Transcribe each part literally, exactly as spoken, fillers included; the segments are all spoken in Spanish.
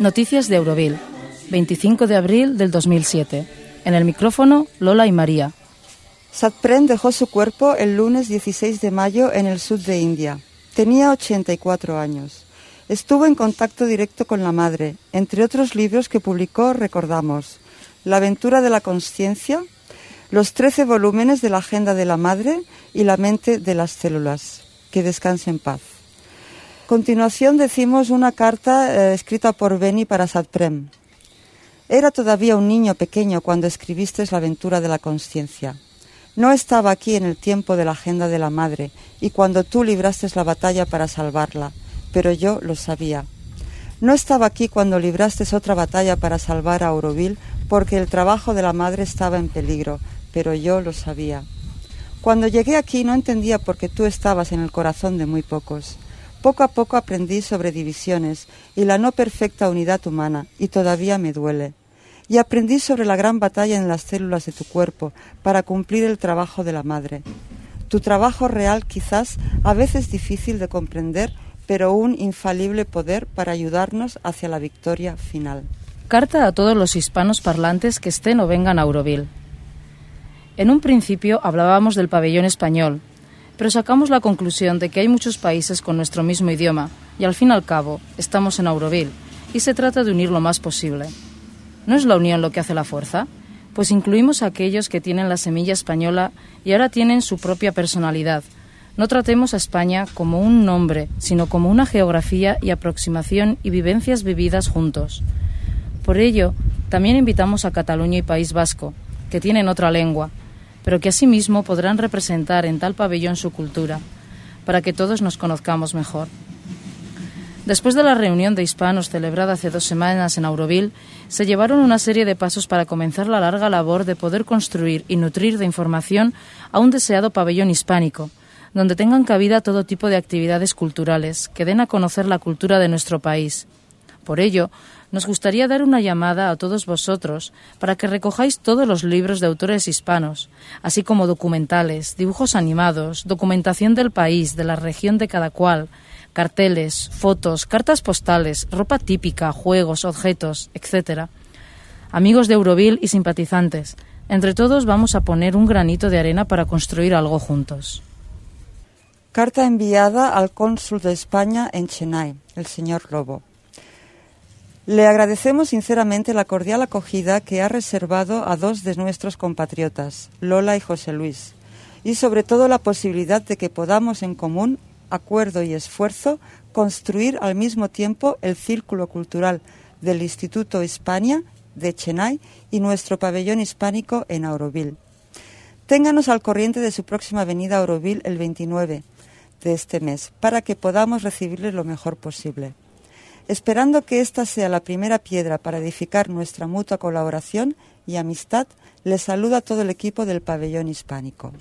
Noticias de Auroville, veinticinco de abril del dos mil siete. En el micrófono, Lola y María. Satprem dejó su cuerpo el lunes dieciséis de mayo en el sur de India. Tenía ochenta y cuatro años. Estuvo en contacto directo con la madre. Entre otros libros que publicó recordamos La aventura de la consciencia, los trece volúmenes de la Agenda de la Madre y La mente de las células. Que descanse en paz. A continuación decimos una carta eh, escrita por Beni para Satprem. Era todavía un niño pequeño cuando escribiste La aventura de la consciencia. No estaba aquí en el tiempo de la Agenda de la Madre y cuando tú libraste la batalla para salvarla, pero yo lo sabía. No estaba aquí cuando libraste otra batalla para salvar a Auroville porque el trabajo de la Madre estaba en peligro, pero yo lo sabía. Cuando llegué aquí no entendía por qué tú estabas en el corazón de muy pocos. Poco a poco aprendí sobre divisiones y la no perfecta unidad humana, y todavía me duele. Y aprendí sobre la gran batalla en las células de tu cuerpo para cumplir el trabajo de la Madre. Tu trabajo real, quizás a veces difícil de comprender, pero un infalible poder para ayudarnos hacia la victoria final. Carta a todos los hispanos parlantes que estén o vengan a Auroville. En un principio hablábamos del pabellón español, pero sacamos la conclusión de que hay muchos países con nuestro mismo idioma y al fin y al cabo estamos en Auroville y se trata de unir lo más posible. ¿No es la unión lo que hace la fuerza? Pues incluimos a aquellos que tienen la semilla española y ahora tienen su propia personalidad. No tratemos a España como un nombre, sino como una geografía y aproximación y vivencias vividas juntos. Por ello, también invitamos a Cataluña y País Vasco, que tienen otra lengua, pero que asimismo podrán representar en tal pabellón su cultura, para que todos nos conozcamos mejor. Después de la reunión de hispanos celebrada hace dos semanas en Auroville, se llevaron una serie de pasos para comenzar la larga labor de poder construir y nutrir de información a un deseado pabellón hispánico, donde tengan cabida todo tipo de actividades culturales que den a conocer la cultura de nuestro país. Por ello, nos gustaría dar una llamada a todos vosotros para que recojáis todos los libros de autores hispanos, así como documentales, dibujos animados, documentación del país, de la región de cada cual, carteles, fotos, cartas postales, ropa típica, juegos, objetos, etcétera. Amigos de Auroville y simpatizantes, entre todos vamos a poner un granito de arena para construir algo juntos. Carta enviada al cónsul de España en Chennai, el señor Lobo. Le agradecemos sinceramente la cordial acogida que ha reservado a dos de nuestros compatriotas, Lola y José Luis, y sobre todo la posibilidad de que podamos en común, acuerdo y esfuerzo, construir al mismo tiempo el círculo cultural del Instituto Hispania de Chennai y nuestro pabellón hispánico en Auroville. Ténganos al corriente de su próxima venida a Auroville el veintinueve de este mes, para que podamos recibirle lo mejor posible. Esperando que esta sea la primera piedra para edificar nuestra mutua colaboración y amistad, les saluda todo el equipo del pabellón hispánico.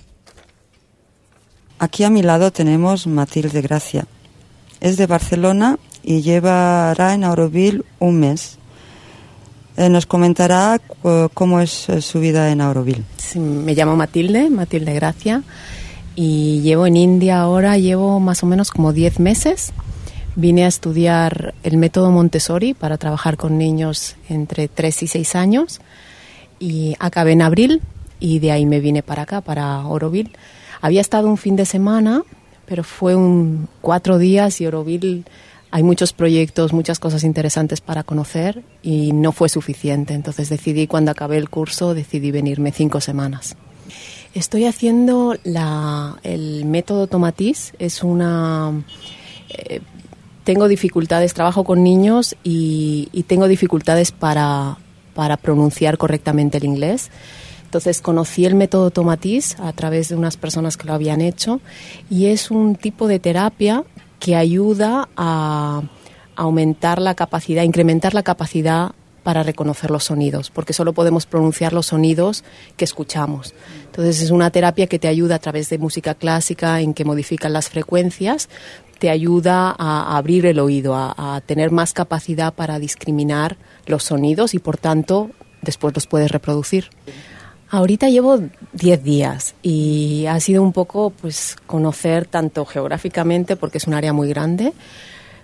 Aquí a mi lado tenemos Matilde Gracia. Es de Barcelona y llevará en Auroville un mes. Eh, nos comentará uh, cómo es uh, su vida en Auroville. Sí, me llamo Matilde, Matilde Gracia, y llevo en India ahora, llevo más o menos como diez meses. Vine a estudiar el método Montessori para trabajar con niños entre tres y seis años y acabé en abril y de ahí me vine para acá, para Auroville. Había estado un fin de semana, pero fue un cuatro días y Auroville hay muchos proyectos, muchas cosas interesantes para conocer y no fue suficiente. Entonces decidí, cuando acabé el curso, decidí venirme cinco semanas. Estoy haciendo la, el método Tomatis, es una... Eh, Tengo dificultades, trabajo con niños y, y tengo dificultades para, para pronunciar correctamente el inglés. Entonces conocí el método Tomatis a través de unas personas que lo habían hecho y es un tipo de terapia que ayuda a aumentar la capacidad, incrementar la capacidad para reconocer los sonidos, porque solo podemos pronunciar los sonidos que escuchamos. Entonces es una terapia que te ayuda a través de música clásica, en que modifican las frecuencias, te ayuda a abrir el oído, a, a tener más capacidad para discriminar los sonidos y, por tanto, después los puedes reproducir. Ahorita llevo diez días y ha sido un poco pues conocer tanto geográficamente, porque es un área muy grande,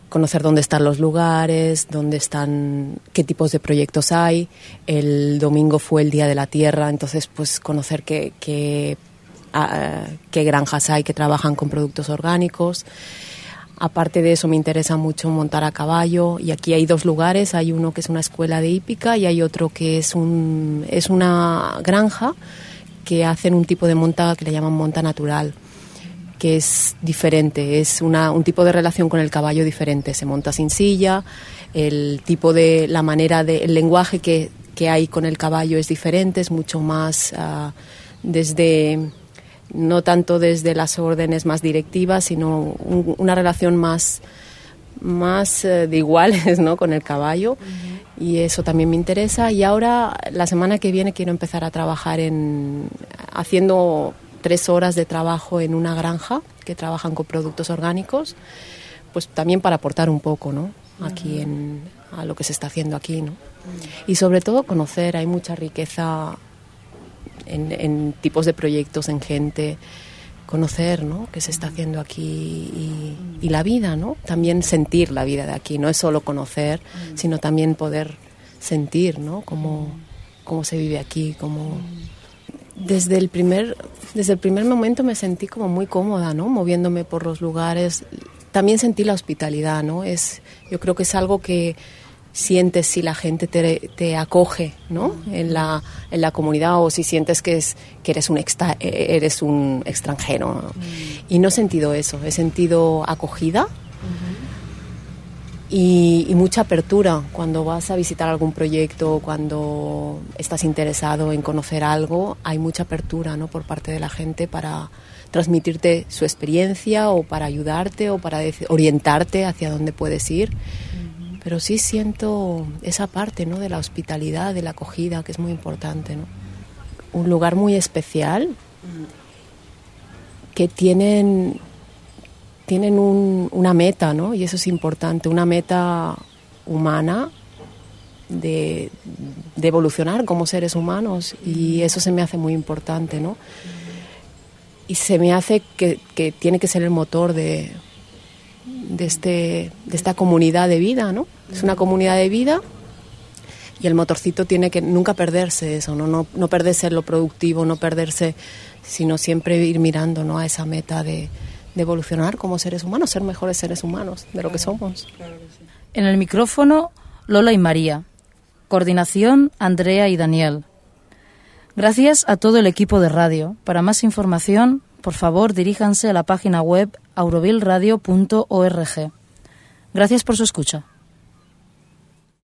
conocer dónde están los lugares, dónde están, qué tipos de proyectos hay. El domingo fue el Día de la Tierra, entonces pues conocer qué, qué, uh, qué granjas hay que trabajan con productos orgánicos. Aparte de eso me interesa mucho montar a caballo, y aquí hay dos lugares, hay uno que es una escuela de hípica y hay otro que es, un, es una granja que hacen un tipo de monta que le llaman monta natural, que es diferente, es una, un tipo de relación con el caballo diferente, se monta sin silla, el tipo de, la manera de, el lenguaje que, que hay con el caballo es diferente, es mucho más uh, desde, no tanto desde las órdenes más directivas, sino un, una relación más, más uh, de iguales, ¿no?, con el caballo, uh-huh. Y eso también me interesa. Y ahora, la semana que viene, quiero empezar a trabajar en, haciendo tres horas de trabajo en una granja que trabajan con productos orgánicos, pues también para aportar un poco, ¿no?, aquí en, a lo que se está haciendo aquí, ¿no? Y sobre todo conocer, hay mucha riqueza en, en tipos de proyectos, en gente, conocer, ¿no?, qué se está haciendo aquí y, y la vida, ¿no? También sentir la vida de aquí, no es solo conocer, sino también poder sentir, ¿no?, cómo, cómo se vive aquí, cómo... Desde el primer desde el primer momento me sentí como muy cómoda, ¿no?, moviéndome por los lugares. También sentí la hospitalidad, ¿no? Es, yo creo que es algo que sientes si la gente te, te acoge, ¿no?, en la en la comunidad, o si sientes que es que eres un extra, eres un extranjero, ¿no? Mm. Y no he sentido eso, he sentido acogida. Y, y mucha apertura cuando vas a visitar algún proyecto, cuando estás interesado en conocer algo, hay mucha apertura, ¿no?, por parte de la gente para transmitirte su experiencia o para ayudarte o para dec- orientarte hacia dónde puedes ir. Uh-huh. Pero sí siento esa parte, ¿no?, de la hospitalidad, de la acogida, que es muy importante, ¿no? Un lugar muy especial, uh-huh. que tienen... tienen un, una meta, ¿no?, y eso es importante, una meta humana de, de evolucionar como seres humanos, y eso se me hace muy importante, ¿no? Y se me hace que, que tiene que ser el motor de, de, este, de esta comunidad de vida, ¿no? Es una comunidad de vida y el motorcito tiene que nunca perderse eso, ¿no? No, no perderse lo productivo, no perderse, sino siempre ir mirando, ¿no?, a esa meta de de evolucionar como seres humanos, ser mejores seres humanos de lo que somos. En el micrófono, Lola y María. Coordinación, Andrea y Daniel. Gracias a todo el equipo de radio. Para más información, por favor, diríjanse a la página web aurovilradio punto org. Gracias por su escucha.